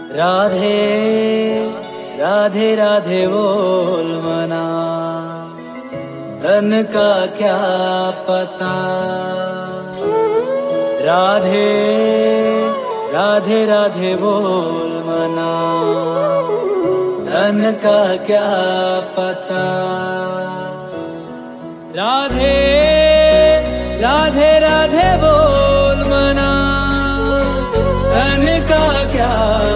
राधे राधे राधे बोल मना, धन का क्या पता। राधे राधे राधे बोल मना, धन का क्या पता। राधे राधे राधे बोल मना, धन का क्या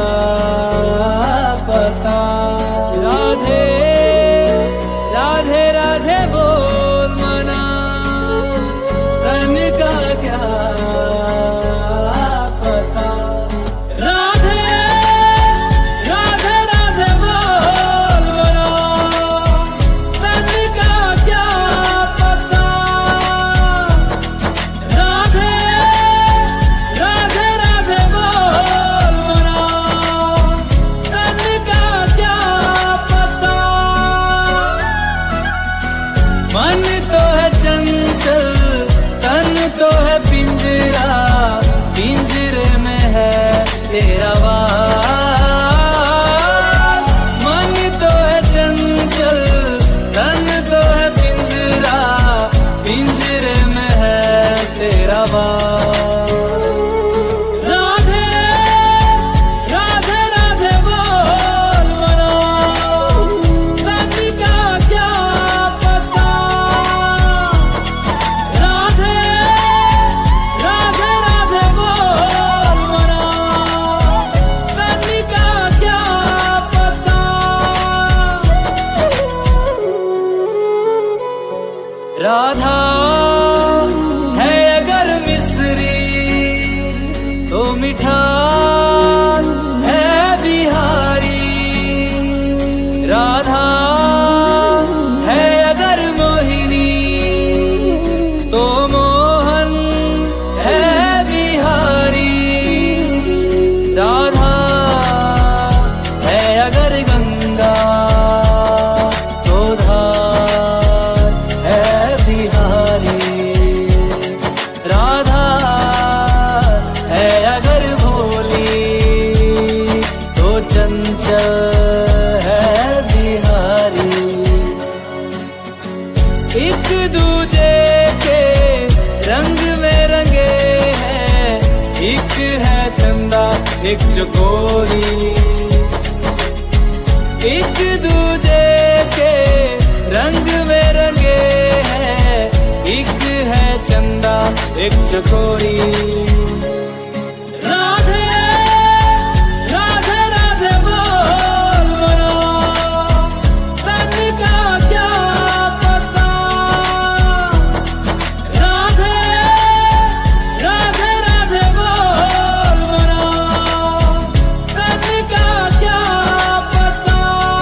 पता। राधे राधे राधे बोल मना, धन का क्या पता। राधे राधे राधे बोल मना, धन का क्या पता। राधे राधे राधे बोल मना, धन का क्या पता। मन तो है चंचल, तन तो है पिंजरा, पिंजरे में है तेरा वास। मन तो है चंचल, तन तो है पिंजरा, पिंजरे में है तेरा वास। राधे राधे राधे बोल मना, धन का क्या पता। राधे राधे राधे बोल मना, धन का क्या पता। राधा है अगर मिस्री तो मिठास है बिहारी। राधा है अगर मोहिनी तो मोहन है बिहारी। राधा है अगर गंगा तो धार है बिहारी। राधा है अगर भोली तो चंचल है बिहारी। एक दूजे के रंग में रंगे हैं, एक है चंदा एक चकोरी। एक दूजे के रंग में रंगे हैं, एक है चंदा एक चकोरी। राधे राधे राधे बोल मना, धन का क्या पता। राधे राधे राधे बोल मना, धन का क्या पता।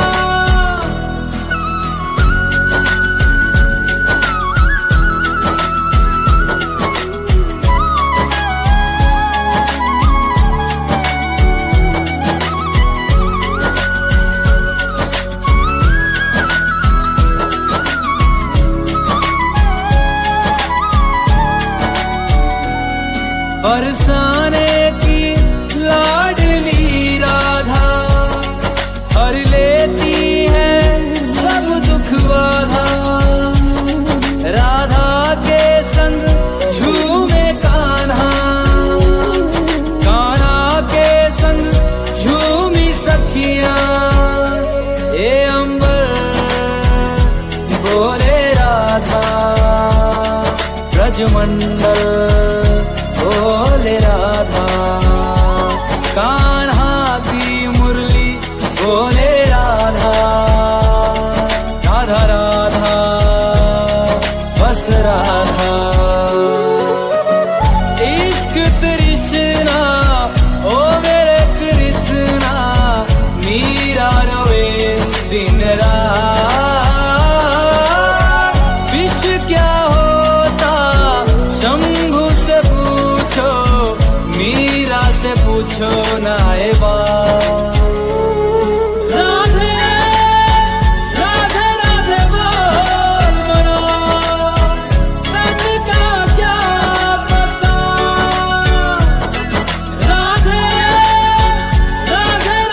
बरसाने की लाडली राधा, हर लेती है सब दुख बाधा। राधा के संग झूमे कान्हा, कान्हा के संग झूमी सखियां। ये अंबर बोले राधा, ब्रजमंडल बोले राधा। कान्हा की मुरली बोले राधा, राधा राधा बस राधा। इश्क तृष्णा ओ मेरे कृष्णा, मीरा रोए दिन रात। विष क्या होता शंभू से पूछो, मीरा से पूछो ना ये बात। राधे राधे राधे बोल मना, धन का क्या पता। राधे राधे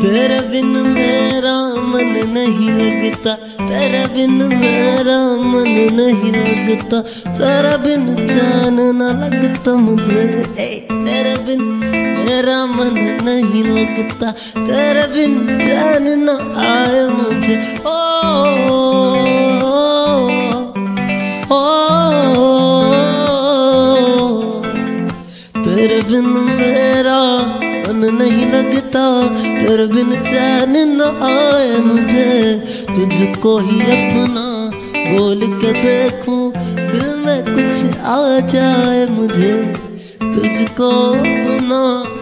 तेरे बिन मेरा मन नहीं लगता, तेरे बिन मेरा मन नहीं लगता, तेरे बिन जान न लगता मुझे। तेरे बिन मेरा मन नहीं लगता, तेरे बिन जान न आए मुझे। ओ, ओ, तेरे बिन मेरा मन नहीं लगता, तेरे बिन चैन न आए मुझे। तुझको ही अपना बोल के देखूं, दिल में कुछ आ जाए मुझे। तुझको अपना